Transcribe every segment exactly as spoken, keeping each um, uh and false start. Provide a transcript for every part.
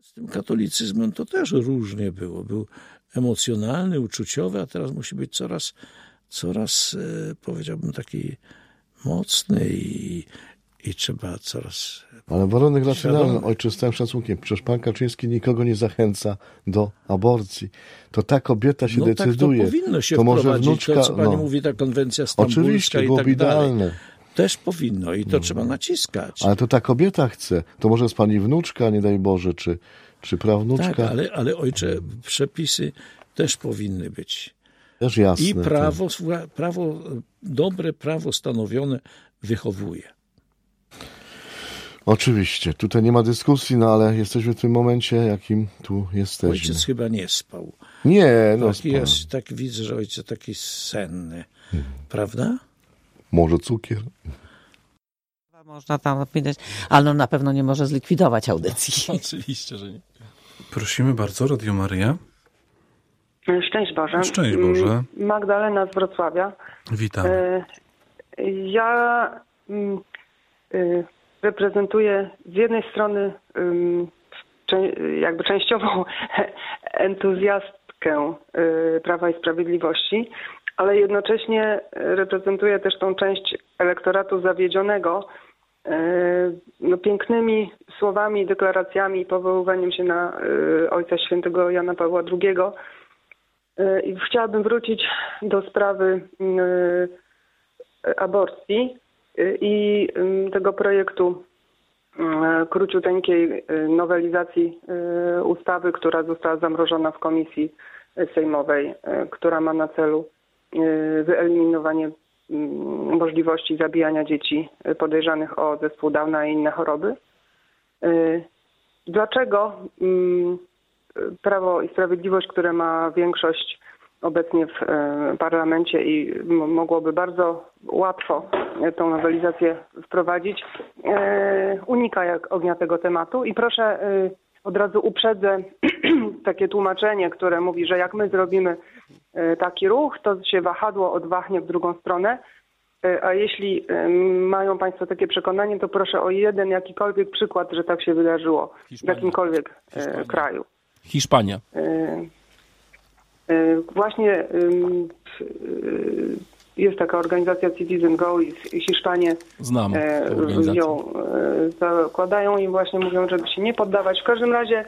Z tym katolicyzmem to też różnie było. Był emocjonalny, uczuciowy, a teraz musi być coraz, coraz powiedziałbym, taki mocny i, i trzeba coraz... Ale warunek racjonalny, ojcze, z całym szacunkiem, przecież pan Kaczyński nikogo nie zachęca do aborcji. To ta kobieta się no decyduje. Tak to powinno się to wprowadzić, może wnuczka, to co pani no. mówi, ta konwencja stambulska Oczywiście, i byłoby tak dalej. idealne. Też powinno i to hmm. trzeba naciskać. Ale to ta kobieta chce. To może jest pani wnuczka, nie daj Boże, czy, czy prawnuczka. Tak, ale, ale ojcze, przepisy też powinny być. Też jasne. I prawo, prawo, dobre prawo stanowione wychowuje. Oczywiście. Tutaj nie ma dyskusji, no ale jesteśmy w tym momencie, jakim tu jesteśmy. Ojciec chyba nie spał. Nie, no taki jest, tak widzę, że ojciec taki senny. Hmm. Prawda? Może cukier. Można tam widać, ale on na pewno nie może zlikwidować audycji. Oczywiście, że nie. Prosimy bardzo, Radio Maryja. Szczęść Boże. Szczęść Boże. Magdalena z Wrocławia. Witam. Ja reprezentuję z jednej strony jakby częściową entuzjastkę Prawa i Sprawiedliwości, ale jednocześnie reprezentuję też tą część elektoratu zawiedzionego no, pięknymi słowami, deklaracjami i powoływaniem się na Ojca Świętego Jana Pawła drugiego. I chciałabym wrócić do sprawy aborcji i tego projektu króciuteńkiej nowelizacji ustawy, która została zamrożona w komisji sejmowej, która ma na celu wyeliminowanie możliwości zabijania dzieci podejrzanych o zespół Downa i inne choroby. Dlaczego Prawo i Sprawiedliwość, które ma większość obecnie w parlamencie i mogłoby bardzo łatwo tą nowelizację wprowadzić, unika jak ognia tego tematu? I proszę, od razu uprzedzę takie tłumaczenie, które mówi, że jak my zrobimy taki ruch, to się wahadło odwahnie w drugą stronę. A jeśli mają Państwo takie przekonanie, to proszę o jeden jakikolwiek przykład, że tak się wydarzyło Hiszpania. W jakimkolwiek Hiszpania. kraju. Hiszpania. Właśnie jest taka organizacja Citizen Go i Hiszpanie Znam ją zakładają i właśnie mówią, żeby się nie poddawać. W każdym razie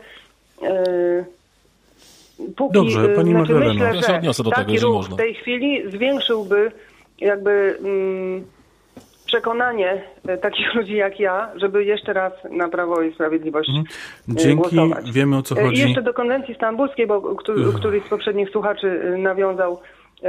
póki, Dobrze, pani znaczy Magdaleno, myślę, ja się odniosę do taki tego, ruch można. w tej chwili zwiększyłby jakby mm, przekonanie takich ludzi jak ja, żeby jeszcze raz na Prawo i Sprawiedliwość mhm. Dzięki, głosować. Wiemy o co chodzi. I jeszcze do konwencji stambulskiej, bo który, któryś z poprzednich słuchaczy nawiązał,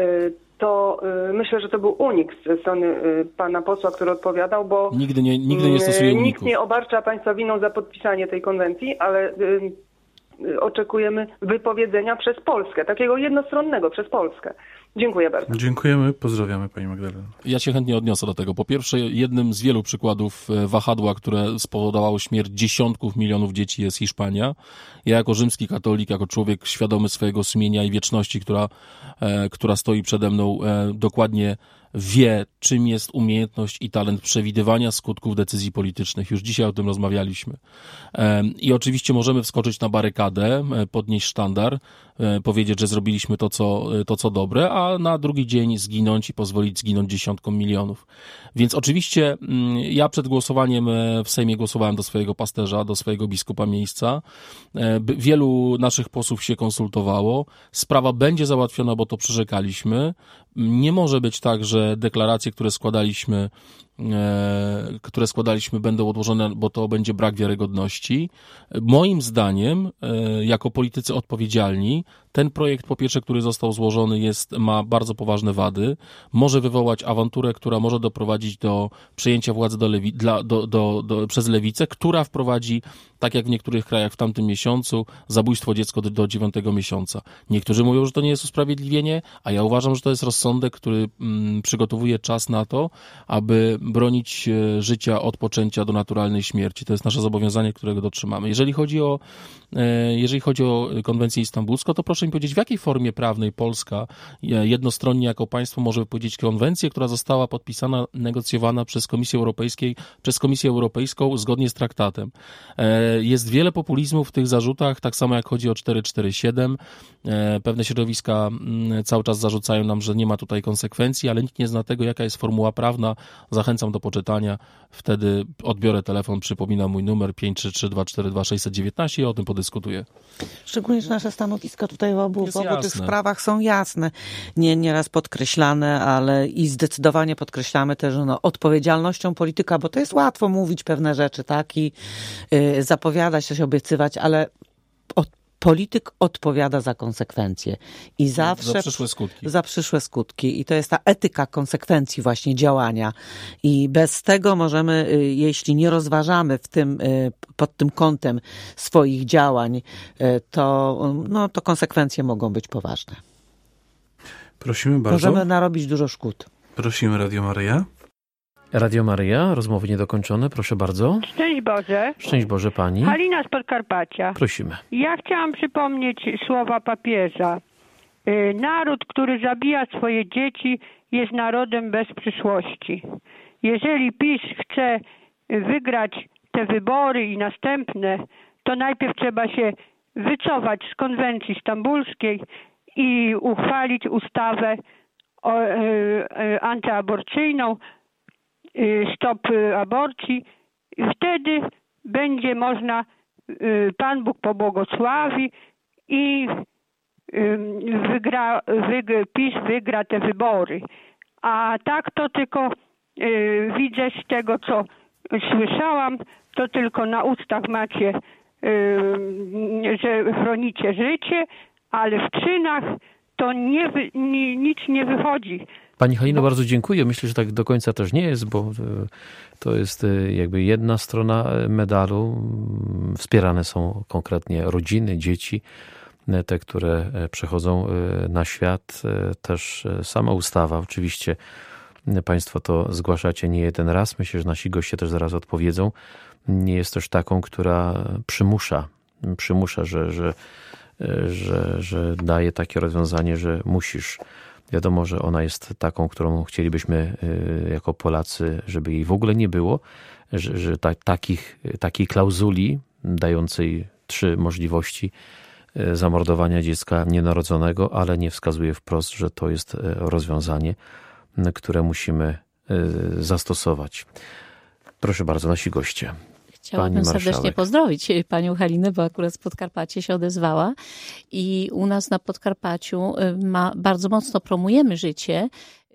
to myślę, że to był unik ze strony pana posła, który odpowiadał, bo nigdy nie, nigdy nie stosuje uników. Nikt nie obarcza państwa winą za podpisanie tej konwencji, ale oczekujemy wypowiedzenia przez Polskę, takiego jednostronnego przez Polskę. Dziękuję bardzo. Dziękujemy, pozdrawiamy pani Magdaleno. Ja się chętnie odniosę do tego. Po pierwsze, jednym z wielu przykładów wahadła, które spowodowało śmierć dziesiątków milionów dzieci, jest Hiszpania. Ja jako rzymski katolik, jako człowiek świadomy swojego sumienia i wieczności, która, e, która stoi przede mną, e, dokładnie wie, czym jest umiejętność i talent przewidywania skutków decyzji politycznych. Już dzisiaj o tym rozmawialiśmy. I oczywiście możemy wskoczyć na barykadę, podnieść sztandar, powiedzieć, że zrobiliśmy to co, to, co dobre, a na drugi dzień zginąć i pozwolić zginąć dziesiątkom milionów. Więc oczywiście ja przed głosowaniem w Sejmie głosowałem do swojego pasterza, do swojego biskupa miejsca. Wielu naszych posłów się konsultowało. Sprawa będzie załatwiona, bo to przyrzekaliśmy. Nie może być tak, że deklaracje, które składaliśmy, e, które składaliśmy będą odłożone, bo to będzie brak wiarygodności. Moim zdaniem, e, jako politycy odpowiedzialni, ten projekt, po pierwsze, który został złożony, jest, ma bardzo poważne wady. Może wywołać awanturę, która może doprowadzić do przejęcia władzy do lewi, dla, do, do, do, przez lewicę, która wprowadzi, tak jak w niektórych krajach w tamtym miesiącu, zabójstwo dziecka do, do dziewiątego miesiąca. Niektórzy mówią, że to nie jest usprawiedliwienie, a ja uważam, że to jest rozsądek, który mm, przygotowuje czas na to, aby bronić e, życia od poczęcia do naturalnej śmierci. To jest nasze zobowiązanie, którego dotrzymamy. Jeżeli chodzi o, e, jeżeli chodzi o konwencję istambulską, to proszę mi powiedzieć, w jakiej formie prawnej Polska jednostronnie jako państwo może wypowiedzieć konwencję, która została podpisana, negocjowana przez Komisję Europejską, przez Komisję Europejską zgodnie z traktatem. Jest wiele populizmów w tych zarzutach, tak samo jak chodzi o czterysta czterdzieści siedem. Pewne środowiska cały czas zarzucają nam, że nie ma tutaj konsekwencji, ale nikt nie zna tego, jaka jest formuła prawna. Zachęcam do poczytania. Wtedy odbiorę telefon, przypominam mój numer pięć trzy trzy dwa cztery dwa sześć jeden dziewięć i o tym podyskutuję. Szczególnie, że nasze stanowiska tutaj w obu, w obu jasne. tych sprawach są jasne. Nie, nieraz podkreślane, ale i zdecydowanie podkreślamy też no, odpowiedzialnością polityka, bo to jest łatwo mówić pewne rzeczy, tak, i y, zapowiadać, coś obiecywać, ale od, polityk odpowiada za konsekwencje i zawsze za przyszłe skutki. Za przyszłe skutki. I to jest ta etyka konsekwencji właśnie działania. I bez tego możemy, jeśli nie rozważamy w tym, pod tym kątem swoich działań, to, no, to konsekwencje mogą być poważne. Prosimy bardzo. Możemy narobić dużo szkód. Prosimy Radio Maryja. Radio Maryja, rozmowy niedokończone, proszę bardzo. Szczęść Boże. Szczęść Boże pani. Halina z Podkarpacia. Prosimy. Ja chciałam przypomnieć słowa papieża. Naród, który zabija swoje dzieci, jest narodem bez przyszłości. Jeżeli PiS chce wygrać te wybory i następne, to najpierw trzeba się wycofać z konwencji stambulskiej i uchwalić ustawę o, y, y, antyaborcyjną, stop aborcji. Wtedy będzie można, Pan Bóg pobłogosławi i wygra, wygra, PiS wygra te wybory. A tak to tylko widzę z tego, co słyszałam, to tylko na ustach macie, że chronicie życie, ale w czynach to nie, nie, nic nie wychodzi. Pani Halino, bardzo dziękuję. Myślę, że tak do końca też nie jest, bo to jest jakby jedna strona medalu. Wspierane są konkretnie rodziny, dzieci, te, które przechodzą na świat. Też sama ustawa, oczywiście państwo to zgłaszacie nie jeden raz. Myślę, że nasi goście też zaraz odpowiedzą. Nie jest też taką, która przymusza, przymusza, że, że, że, że daje takie rozwiązanie, że musisz. Wiadomo, że ona jest taką, którą chcielibyśmy jako Polacy, żeby jej w ogóle nie było, że, że ta, takich, takiej klauzuli dającej trzy możliwości zamordowania dziecka nienarodzonego, ale nie wskazuje wprost, że to jest rozwiązanie, które musimy zastosować. Proszę bardzo, nasi goście. Chciałabym serdecznie pozdrowić panią Halinę, bo akurat z Podkarpacia się odezwała i u nas na Podkarpaciu ma, bardzo mocno promujemy życie